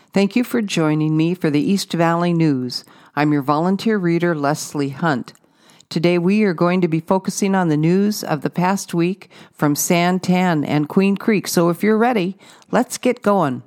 Thank you for joining me for the East Valley News. I'm your volunteer reader, Leslie Hunt. Today we are going to be focusing on the news of the past week from San Tan and Queen Creek, so if you're ready, let's get going.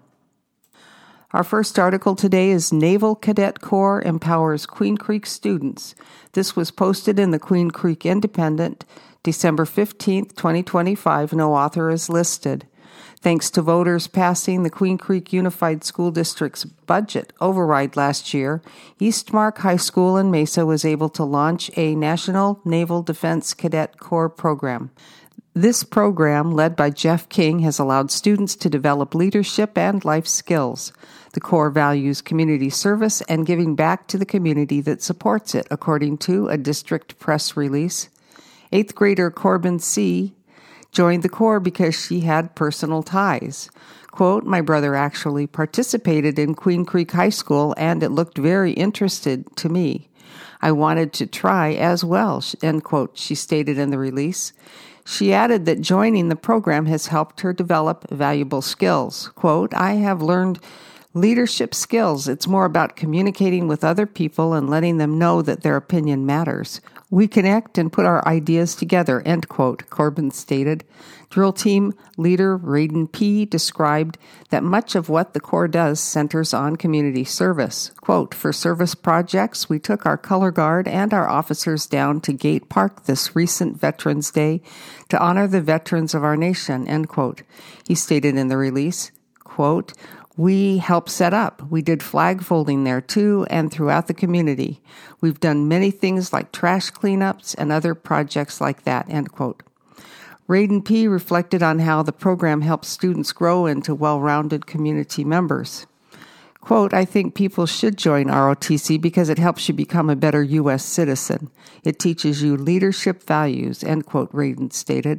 Our first article today is Naval Cadet Corps Empowers Queen Creek Students. This was posted in the Queen Creek Independent, December 15, 2025. No author is listed. Thanks to voters passing the Queen Creek Unified School District's budget override last year, Eastmark High School in Mesa was able to launch a National Naval Defense Cadet Corps program. This program, led by Jeff King, has allowed students to develop leadership and life skills. The Corps values community service and giving back to the community that supports it, according to a district press release. 8th grader Corbin C. joined the Corps because she had personal ties. Quote, "My brother actually participated in Queen Creek High School and it looked very interested to me. I wanted to try as well," end quote, she stated in the release. She added that joining the program has helped her develop valuable skills. Quote, "I have learned leadership skills. It's more about communicating with other people and letting them know that their opinion matters. We connect and put our ideas together," end quote, Corbin stated. Drill team leader Raiden P. described that much of what the Corps does centers on community service. Quote, "For service projects, we took our color guard and our officers down to Gate Park this recent Veterans Day to honor the veterans of our nation," end quote. He stated in the release, quote, "We helped set up. We did flag folding there too and throughout the community. We've done many things like trash cleanups and other projects like that," end quote. Raiden P. reflected on how the program helps students grow into well-rounded community members. Quote, "I think people should join ROTC because it helps you become a better U.S. citizen. It teaches you leadership values," end quote, Raiden stated.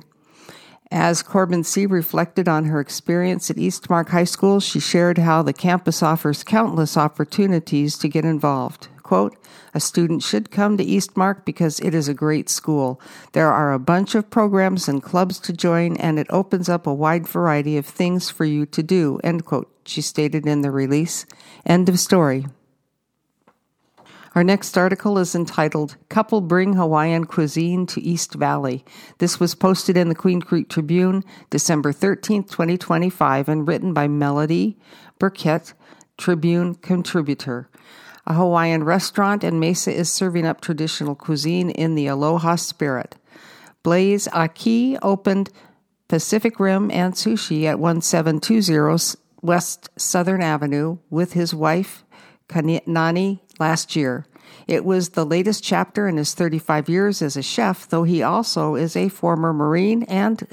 As Corbin C. reflected on her experience at Eastmark High School, she shared how the campus offers countless opportunities to get involved. Quote, "A student should come to Eastmark because it is a great school. There are a bunch of programs and clubs to join, and it opens up a wide variety of things for you to do," end quote, she stated in the release. End of story. Our next article is entitled, "Couple Bring Hawaiian Cuisine to East Valley." This was posted in the Queen Creek Tribune, December 13, 2025, and written by Melody Burkett, Tribune contributor. A Hawaiian restaurant in Mesa is serving up traditional cuisine in the Aloha spirit. Blaze Aki opened Pacific Rim and Sushi at 1720 West Southern Avenue with his wife, Kanani, last year. It was the latest chapter in his 35 years as a chef, though he also is a former Marine and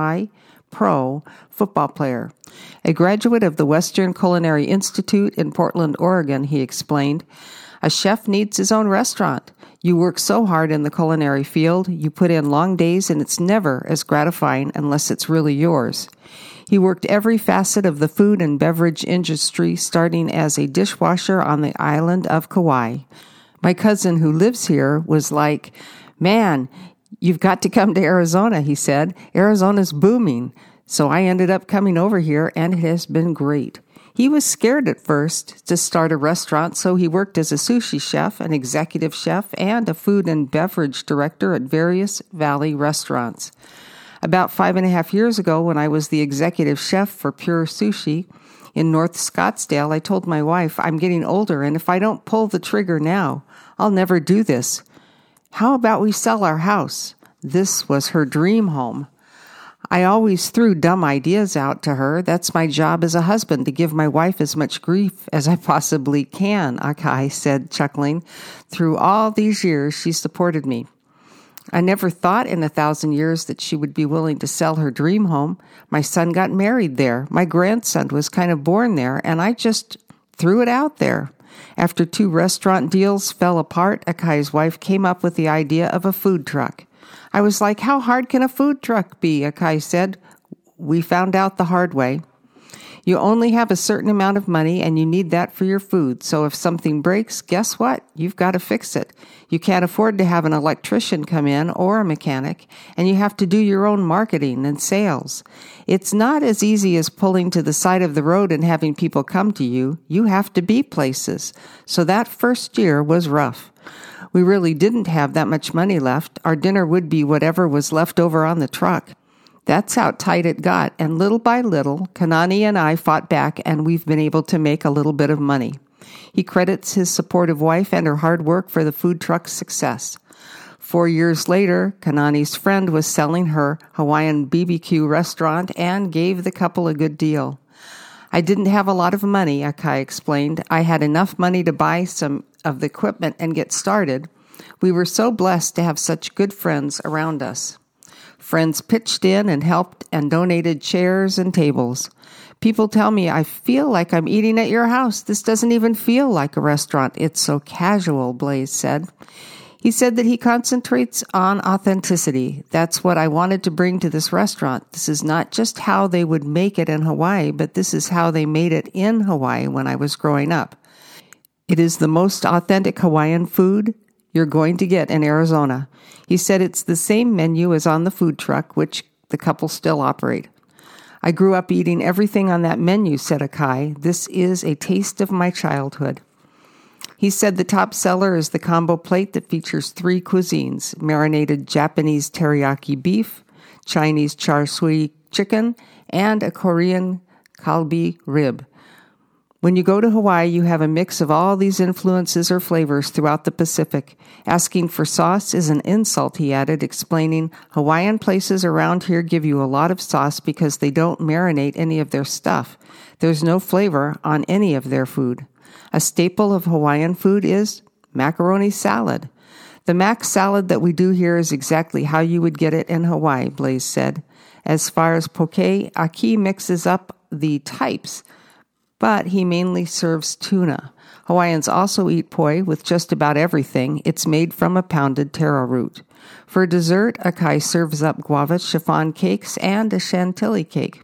semi-pro football player. A graduate of the Western Culinary Institute in Portland, Oregon, he explained, "A chef needs his own restaurant. You work so hard in the culinary field, you put in long days, and it's never as gratifying unless it's really yours." He worked every facet of the food and beverage industry, starting as a dishwasher on the island of Kauai. "My cousin who lives here was like, 'Man, you've got to come to Arizona,' he said. 'Arizona's booming.' So I ended up coming over here, and it has been great." He was scared at first to start a restaurant, so he worked as a sushi chef, an executive chef, and a food and beverage director at various Valley restaurants. About 5.5 years ago, when I was the executive chef for Pure Sushi in North Scottsdale, I told my wife, "I'm getting older, and if I don't pull the trigger now, I'll never do this. How about we sell our house?" This was her dream home. I always threw dumb ideas out to her. That's my job as a husband, to give my wife as much grief as I possibly can, Akai said, chuckling. Through all these years, she supported me. I never thought in 1,000 years that she would be willing to sell her dream home. My son got married there. My grandson was kind of born there, and I just threw it out there. After 2 restaurant deals fell apart, Akai's wife came up with the idea of a food truck. I was like, "How hard can a food truck be?" Akai said. "We found out the hard way." You only have a certain amount of money and you need that for your food. So if something breaks, guess what? You've got to fix it. You can't afford to have an electrician come in or a mechanic, and you have to do your own marketing and sales. It's not as easy as pulling to the side of the road and having people come to you. You have to be places. So that first year was rough. We really didn't have that much money left. Our dinner would be whatever was left over on the truck. That's how tight it got, and little by little, Kanani and I fought back, and we've been able to make a little bit of money. He credits his supportive wife and her hard work for the food truck's success. 4 years later, Kanani's friend was selling her Hawaiian BBQ restaurant and gave the couple a good deal. I didn't have a lot of money, Akai explained. I had enough money to buy some of the equipment and get started. We were so blessed to have such good friends around us. Friends pitched in and helped and donated chairs and tables. People tell me, I feel like I'm eating at your house. This doesn't even feel like a restaurant. It's so casual, Blaze said. He said that he concentrates on authenticity. That's what I wanted to bring to this restaurant. This is not just how they would make it in Hawaii, but this is how they made it in Hawaii when I was growing up. It is the most authentic Hawaiian food you're going to get in Arizona. He said it's the same menu as on the food truck, which the couple still operate. I grew up eating everything on that menu, said Akai. This is a taste of my childhood. He said the top seller is the combo plate that features 3 cuisines: marinated Japanese teriyaki beef, Chinese char siu chicken, and a Korean kalbi rib. When you go to Hawaii, you have a mix of all these influences or flavors throughout the Pacific. Asking for sauce is an insult, he added, explaining Hawaiian places around here give you a lot of sauce because they don't marinate any of their stuff. There's no flavor on any of their food. A staple of Hawaiian food is macaroni salad. The mac salad that we do here is exactly how you would get it in Hawaii, Blaze said. As far as poke, Aki mixes up the types, but he mainly serves tuna. Hawaiians also eat poi with just about everything. It's made from a pounded taro root. For dessert, Akai serves up guava chiffon cakes and a chantilly cake.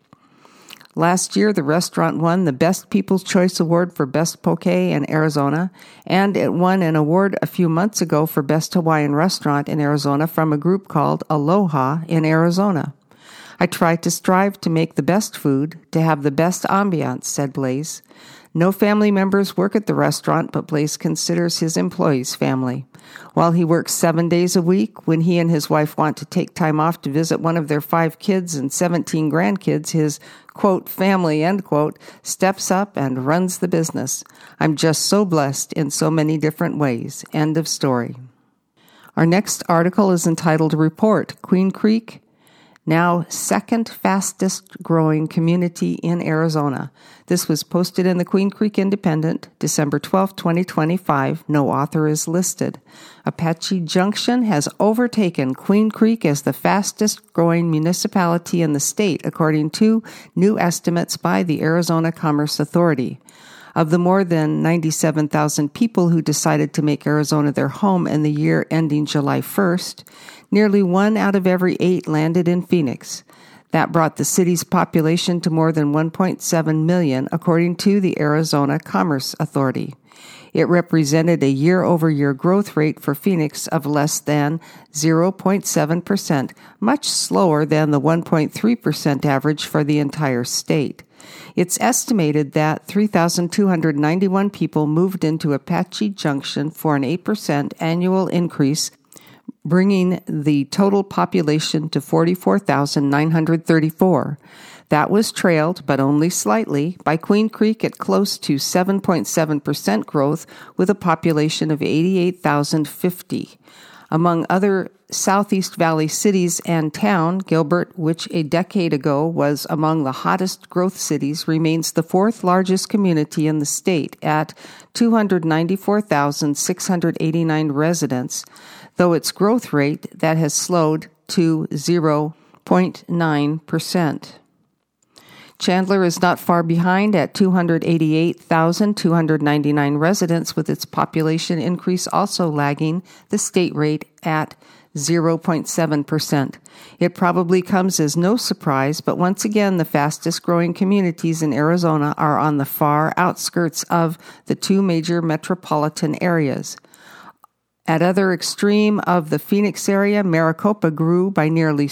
Last year, the restaurant won the Best People's Choice Award for Best Poke in Arizona, and it won an award a few months ago for Best Hawaiian Restaurant in Arizona from a group called Aloha in Arizona. I try to strive to make the best food, to have the best ambiance, said Blaze. No family members work at the restaurant, but Blaze considers his employees family. While he works 7 days a week, when he and his wife want to take time off to visit one of their 5 kids and 17 grandkids, his, quote, family, end quote, steps up and runs the business. I'm just so blessed in so many different ways. End of story. Our next article is entitled Report, Queen Creek, now second fastest growing community in Arizona. This was posted in the Queen Creek Independent, December 12, 2025. No author is listed. Apache Junction has overtaken Queen Creek as the fastest growing municipality in the state, according to new estimates by the Arizona Commerce Authority. Of the more than 97,000 people who decided to make Arizona their home in the year ending July 1st, nearly 1 out of every 8 landed in Phoenix. That brought the city's population to more than 1.7 million, according to the Arizona Commerce Authority. It represented a year-over-year growth rate for Phoenix of less than 0.7%, much slower than the 1.3% average for the entire state. It's estimated that 3,291 people moved into Apache Junction for an 8% annual increase, bringing the total population to 44,934. That was trailed, but only slightly, by Queen Creek at close to 7.7% growth with a population of 88,050. Among other Southeast Valley cities and town, Gilbert, which a decade ago was among the hottest growth cities, remains the 4th largest community in the state at 294,689 residents, though its growth rate that has slowed to 0.9%. Chandler is not far behind at 288,299 residents, with its population increase also lagging the state rate at 0.7%. It probably comes as no surprise, but once again, the fastest growing communities in Arizona are on the far outskirts of the two major metropolitan areas. At other extreme of the Phoenix area, Maricopa grew by nearly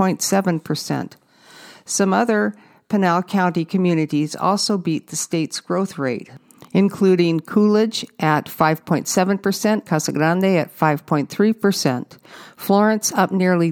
6.7%. Some other Pinal County communities also beat the state's growth rate, including Coolidge at 5.7%, Casa Grande at 5.3%, Florence up nearly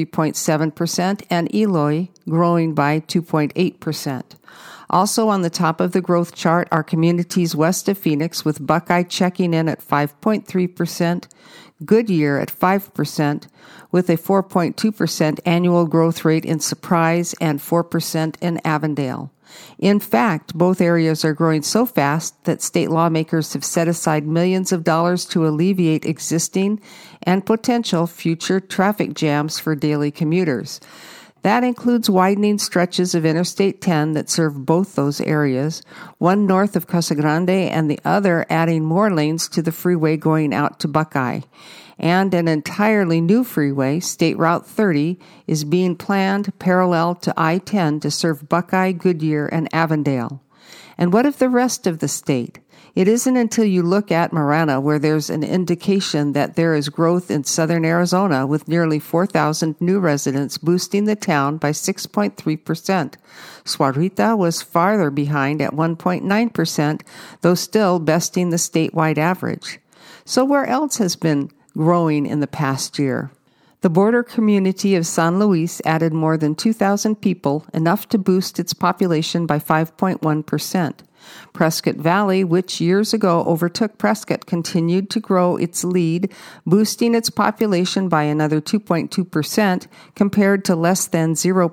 3.7%, and Eloy growing by 2.8%. Also on the top of the growth chart are communities west of Phoenix, with Buckeye checking in at 5.3%, Goodyear at 5%, with a 4.2% annual growth rate in Surprise and 4% in Avondale. In fact, both areas are growing so fast that state lawmakers have set aside millions of dollars to alleviate existing and potential future traffic jams for daily commuters. That includes widening stretches of Interstate 10 that serve both those areas, one north of Casa Grande and the other adding more lanes to the freeway going out to Buckeye. And an entirely new freeway, State Route 30, is being planned parallel to I-10 to serve Buckeye, Goodyear, and Avondale. And what of the rest of the state? It isn't until you look at Marana where there's an indication that there is growth in southern Arizona, with nearly 4,000 new residents boosting the town by 6.3%. Sahuarita was farther behind at 1.9%, though still besting the statewide average. So where else has been growing in the past year? The border community of San Luis added more than 2,000 people, enough to boost its population by 5.1%. Prescott Valley, which years ago overtook Prescott, continued to grow its lead, boosting its population by another 2.2% compared to less than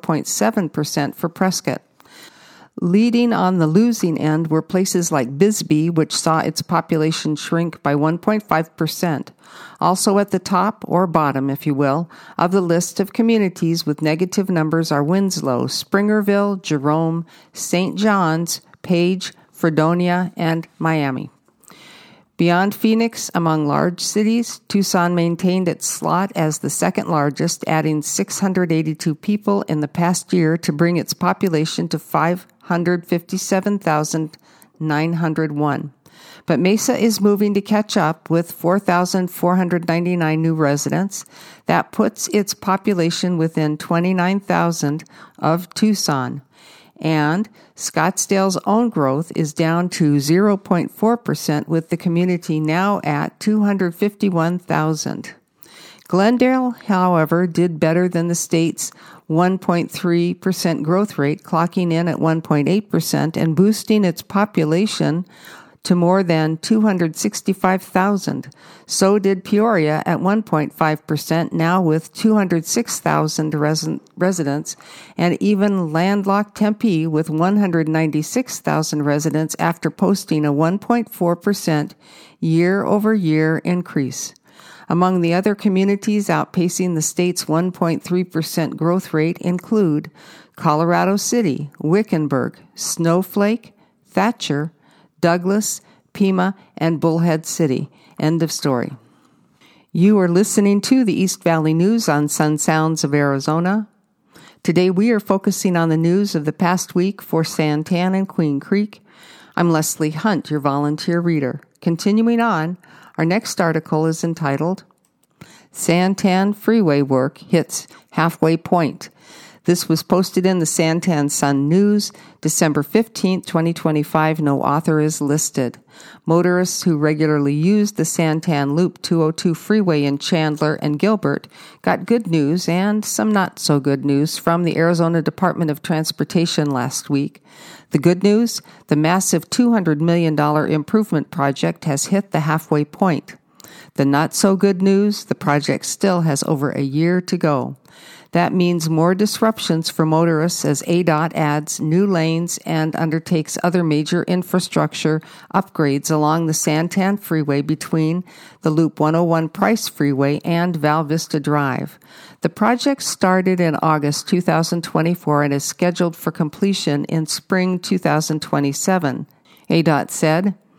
0.7% for Prescott. Leading on the losing end were places like Bisbee, which saw its population shrink by 1.5%. Also at the top, or bottom, if you will, of the list of communities with negative numbers are Winslow, Springerville, Jerome, St. John's, Page, Fredonia, and Miami. Beyond Phoenix, among large cities, Tucson maintained its slot as the second largest, adding 682 people in the past year to bring its population to 557,901. But Mesa is moving to catch up with 4,499 new residents. That puts its population within 29,000 of Tucson. And Scottsdale's own growth is down to 0.4%, with the community now at 251,000. Glendale, however, did better than the state's 1.3% growth rate, clocking in at 1.8% and boosting its population to more than 265,000. So did Peoria at 1.5%, now with 206,000 residents, and even landlocked Tempe with 196,000 residents after posting a 1.4% year-over-year increase. Among the other communities outpacing the state's 1.3% growth rate include Colorado City, Wickenburg, Snowflake, Thatcher, Douglas, Pima, and Bullhead City. End of story. You are listening to the East Valley News on Sun Sounds of Arizona. Today we are focusing on the news of the past week for Santan and Queen Creek. I'm Leslie Hunt, your volunteer reader. Continuing on, our next article is entitled, Santan Freeway Work Hits Halfway Point. This was posted in the Santan Sun News, December 15, 2025. No author is listed. Motorists who regularly use the Santan Loop 202 freeway in Chandler and Gilbert got good news and some not so good news from the Arizona Department of Transportation last week. The good news, the massive $200 million improvement project has hit the halfway point. The not so good news, the project still has over a year to go. That means more disruptions for motorists as ADOT adds new lanes and undertakes other major infrastructure upgrades along the Santan Freeway between the Loop 101 Price Freeway and Val Vista Drive. The project started in August 2024 and is scheduled for completion in spring 2027. ADOT said,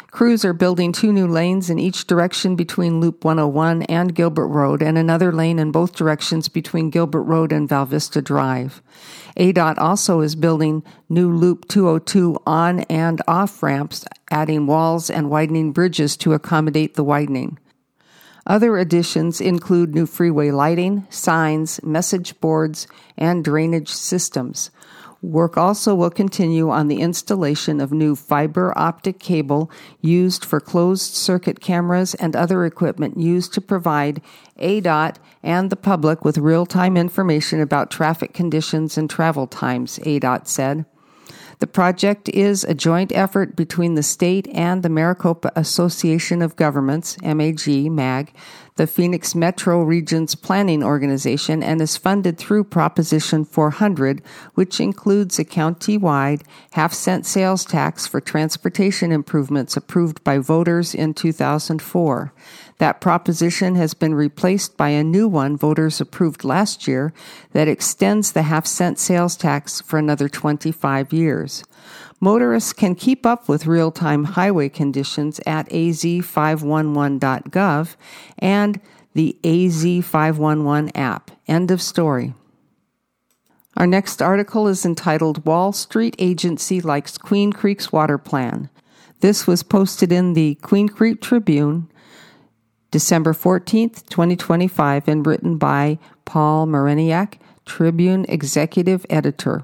Crews are building 2 new lanes in each direction between Loop 101 and Gilbert Road, and another lane in both directions between Gilbert Road and Val Vista Drive. ADOT also is building new Loop 202 on and off ramps, adding walls and widening bridges to accommodate the widening. Other additions include new freeway lighting, signs, message boards, and drainage systems. Work also will continue on the installation of new fiber optic cable used for closed-circuit cameras and other equipment used to provide ADOT and the public with real-time information about traffic conditions and travel times, ADOT said. The project is a joint effort between the state and the Maricopa Association of Governments, MAG, the Phoenix Metro Region's planning organization, and is funded through Proposition 400, which includes a county-wide half-cent sales tax for transportation improvements approved by voters in 2004. That proposition has been replaced by a new one voters approved last year that extends the half-cent sales tax for another 25 years. Motorists can keep up with real-time highway conditions at az511.gov and the AZ511 app. End of story. Our next article is entitled Wall Street Agency Likes Queen Creek's Water Plan. This was posted in the Queen Creek Tribune, December 14th, 2025, and written by Paul Mariniak, Tribune Executive Editor.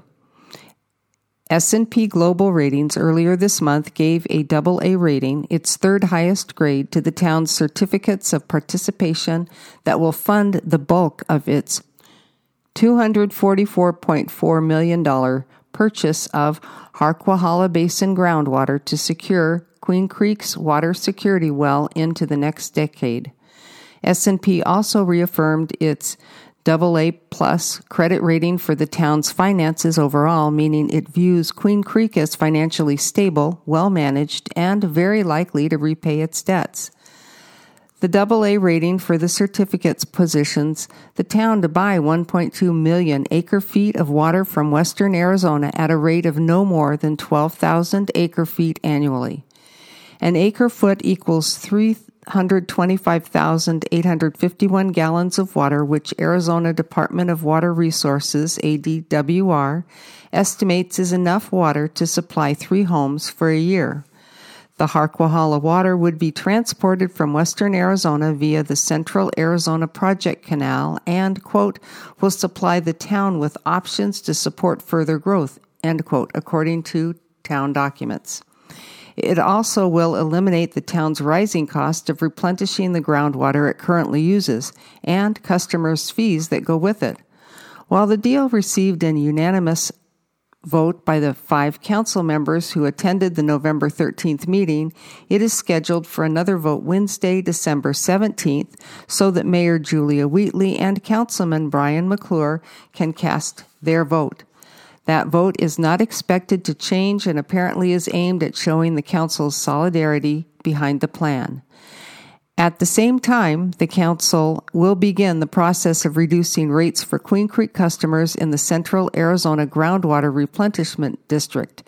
S&P Global Ratings earlier this month gave a AA rating, its third highest grade, to the town's certificates of participation that will fund the bulk of its $244.4 million purchase of Harquahala Basin groundwater to secure Queen Creek's water security well into the next decade. S&P also reaffirmed its AA+ credit rating for the town's finances overall, meaning it views Queen Creek as financially stable, well-managed, and very likely to repay its debts. The AA rating for the certificates positions the town to buy 1.2 million acre-feet of water from western Arizona at a rate of no more than 12,000 acre-feet annually. An acre-foot equals 325,851 gallons of water, which Arizona Department of Water Resources, ADWR, estimates is enough water to supply 3 homes for a year. The Harquahala water would be transported from western Arizona via the Central Arizona Project Canal and, quote, will supply the town with options to support further growth, end quote, according to town documents. It also will eliminate the town's rising cost of replenishing the groundwater it currently uses and customers' fees that go with it. While the deal received an unanimous vote by the 5 council members who attended the November 13th meeting, it is scheduled for another vote Wednesday, December 17th, so that Mayor Julia Wheatley and Councilman Brian McClure can cast their vote. That vote is not expected to change and apparently is aimed at showing the council's solidarity behind the plan. At the same time, the council will begin the process of reducing rates for Queen Creek customers in the Central Arizona Groundwater Replenishment District,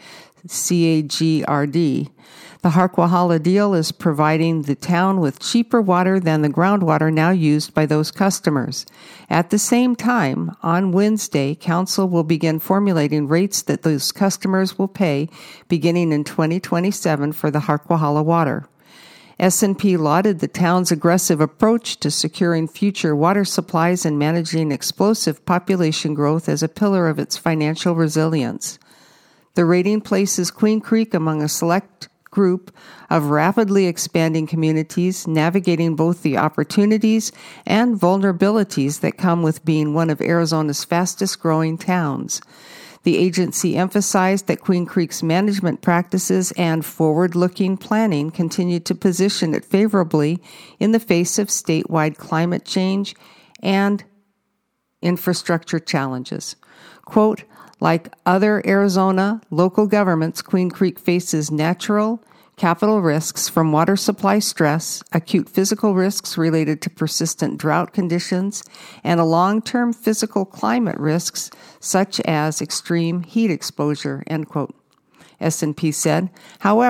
CAGRD. The Harquahala deal is providing the town with cheaper water than the groundwater now used by those customers. At the same time, on Wednesday, Council will begin formulating rates that those customers will pay beginning in 2027 for the Harquahala water. S&P lauded the town's aggressive approach to securing future water supplies and managing explosive population growth as a pillar of its financial resilience. The rating places Queen Creek among a select group of rapidly expanding communities navigating both the opportunities and vulnerabilities that come with being one of Arizona's fastest-growing towns. The agency emphasized that Queen Creek's management practices and forward-looking planning continue to position it favorably in the face of statewide climate change and infrastructure challenges. Quote, like other Arizona local governments, Queen Creek faces natural capital risks from water supply stress, acute physical risks related to persistent drought conditions, and long-term physical climate risks such as extreme heat exposure, end quote. S&P said, however,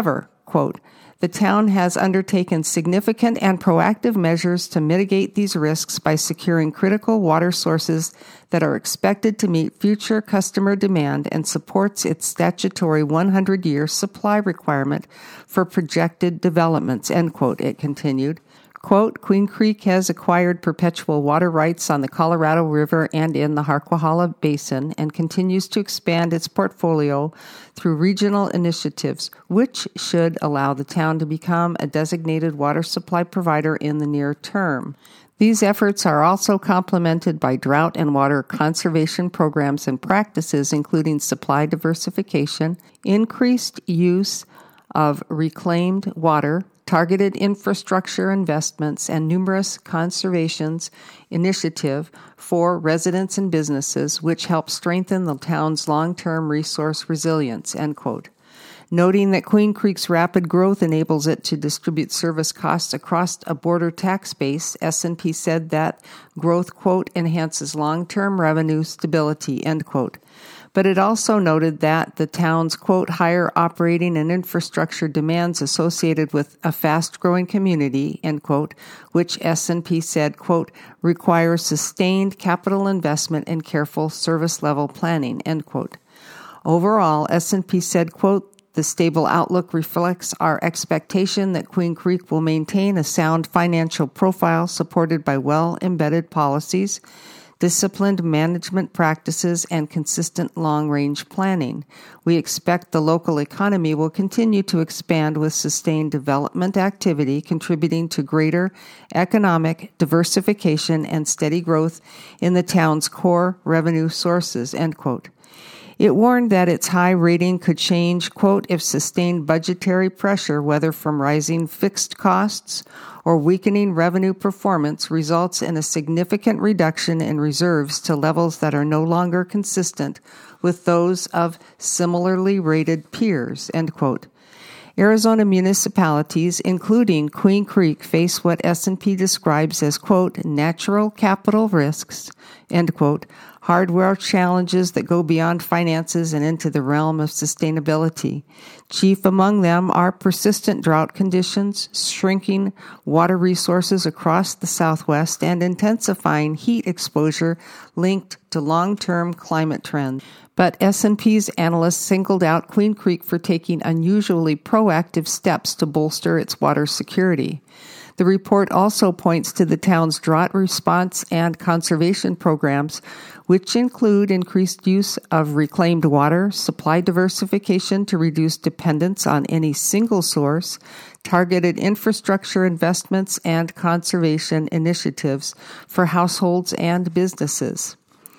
Quote, the town has undertaken significant and proactive measures to mitigate these risks by securing critical water sources that are expected to meet future customer demand and supports its statutory 100-year supply requirement for projected developments, end quote, it continued. Quote, Queen Creek has acquired perpetual water rights on the Colorado River and in the Harquahala Basin and continues to expand its portfolio through regional initiatives, which should allow the town to become a designated water supply provider in the near term. These efforts are also complemented by drought and water conservation programs and practices, including supply diversification, increased use of reclaimed water, targeted infrastructure investments, and numerous conservation initiatives for residents and businesses, which help strengthen the town's long-term resource resilience, end quote. Noting that Queen Creek's rapid growth enables it to distribute service costs across a border tax base, S&P said that growth, quote, enhances long-term revenue stability, end quote. But it also noted that the town's, quote, higher operating and infrastructure demands associated with a fast-growing community, end quote, which S&P said, quote, requires sustained capital investment and careful service-level planning, end quote. Overall, S&P said, quote, the stable outlook reflects our expectation that Queen Creek will maintain a sound financial profile supported by well-embedded policies, disciplined management practices, and consistent long-range planning. We expect the local economy will continue to expand with sustained development activity, contributing to greater economic diversification and steady growth in the town's core revenue sources, end quote. It warned that its high rating could change, quote, if sustained budgetary pressure, whether from rising fixed costs or weakening revenue performance, results in a significant reduction in reserves to levels that are no longer consistent with those of similarly rated peers, end quote. Arizona municipalities, including Queen Creek, face what S&P describes as, quote, natural capital risks, end quote, hardware challenges that go beyond finances and into the realm of sustainability. Chief among them are persistent drought conditions, shrinking water resources across the Southwest, and intensifying heat exposure linked to long-term climate trends. But S&P's analysts singled out Queen Creek for taking unusually proactive steps to bolster its water security. The report also points to the town's drought response and conservation programs, which include increased use of reclaimed water, supply diversification to reduce dependence on any single source, targeted infrastructure investments, and conservation initiatives for households and businesses.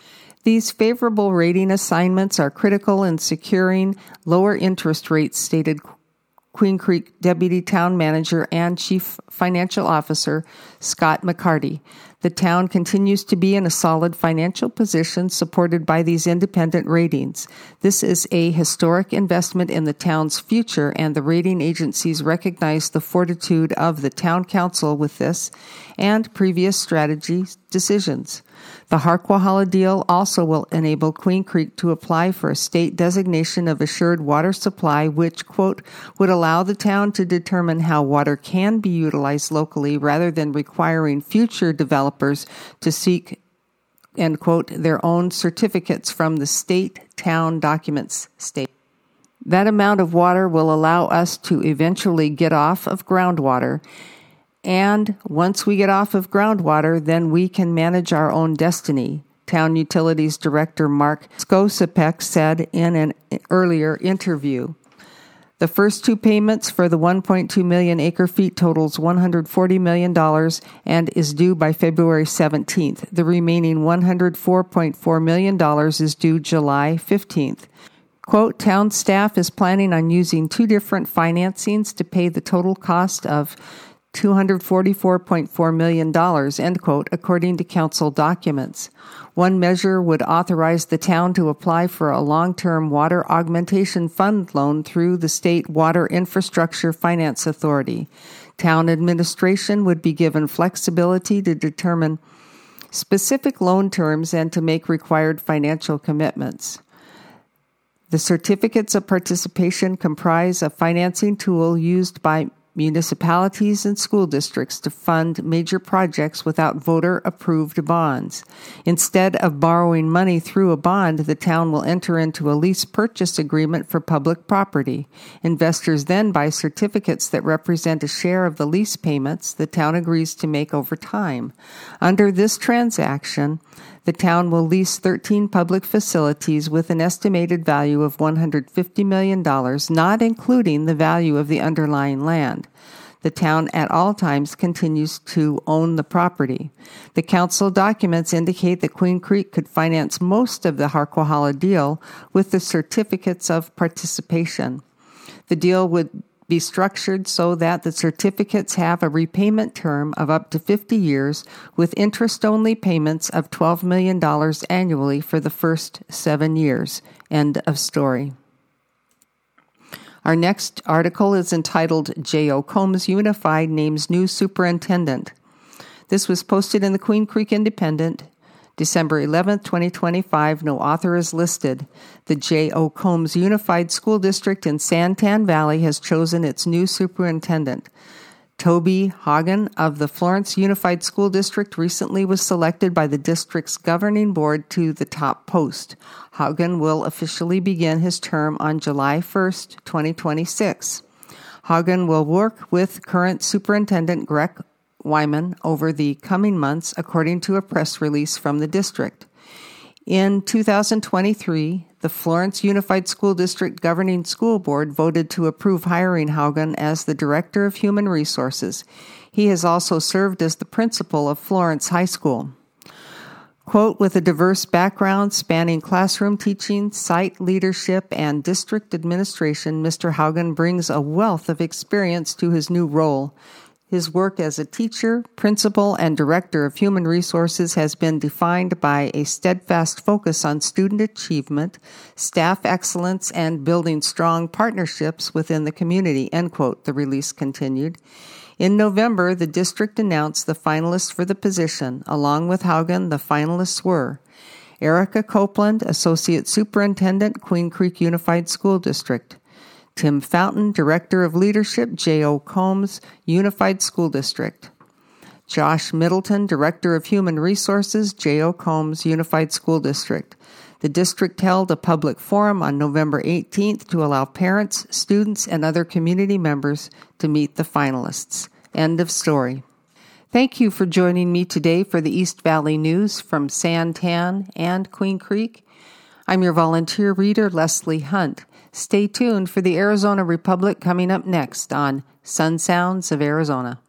These favorable rating assignments are critical in securing lower interest rates, stated Queen Creek Deputy Town Manager and Chief Financial Officer Scott McCarty. The town continues to be in a solid financial position supported by these independent ratings. This is a historic investment in the town's future, and the rating agencies recognize the fortitude of the town council with this and previous strategy decisions. The Harquahala deal also will enable Queen Creek to apply for a state designation of assured water supply, which, quote, would allow the town to determine how water can be utilized locally rather than requiring future developers to seek, end quote, their own certificates from the state town documents state. That amount of water will allow us to eventually get off of groundwater. And once we get off of groundwater, then we can manage our own destiny, Town Utilities Director Mark Skosipek said in an earlier interview. The first two payments for the 1.2 million acre-feet totals $140 million and is due by February 17th. The remaining $104.4 million is due July 15th. Quote, town staff is planning on using two different financings to pay the total cost of $244.4 million, end quote, according to council documents. One measure would authorize the town to apply for a long-term water augmentation fund loan through the State Water Infrastructure Finance Authority. Town administration would be given flexibility to determine specific loan terms and to make required financial commitments. The certificates of participation comprise a financing tool used by municipalities and school districts to fund major projects without voter-approved bonds. Instead of borrowing money through a bond, the town will enter into a lease purchase agreement for public property. Investors then buy certificates that represent a share of the lease payments the town agrees to make over time. Under this transaction, the town will lease 13 public facilities with an estimated value of $150 million, not including the value of the underlying land. The town at all times continues to own the property. The council documents indicate that Queen Creek could finance most of the Harquahala deal with the certificates of participation. The deal would be structured so that the certificates have a repayment term of up to 50 years with interest-only payments of $12 million annually for the first 7 years. End of story. Our next article is entitled J.O. Combs Unified Names New Superintendent. This was posted in the Queen Creek Independent, December 11, 2025. No author is listed. The J.O. Combs Unified School District in Santan Valley has chosen its new superintendent. Toby Hagen of the Florence Unified School District recently was selected by the district's governing board to the top post. Hagen will officially begin his term on July 1, 2026. Hagen will work with current Superintendent Greg Wyman over the coming months, according to a press release from the district. In 2023, the Florence Unified School District Governing School Board voted to approve hiring Haugen as the Director of Human Resources. He has also served as the principal of Florence High School. Quote, with a diverse background spanning classroom teaching, site leadership, and district administration, Mr. Haugen brings a wealth of experience to his new role. His work as a teacher, principal, and director of human resources has been defined by a steadfast focus on student achievement, staff excellence, and building strong partnerships within the community, end quote, the release continued. In November, the district announced the finalists for the position. Along with Haugen, the finalists were Erica Copeland, Associate Superintendent, Queen Creek Unified School District; Tim Fountain, Director of Leadership, J.O. Combs Unified School District; Josh Middleton, Director of Human Resources, J.O. Combs Unified School District. The district held a public forum on November 18th to allow parents, students, and other community members to meet the finalists. End of story. Thank you for joining me today for the East Valley News from Santan and Queen Creek. I'm your volunteer reader, Leslie Hunt. Stay tuned for the Arizona Republic coming up next on Sun Sounds of Arizona.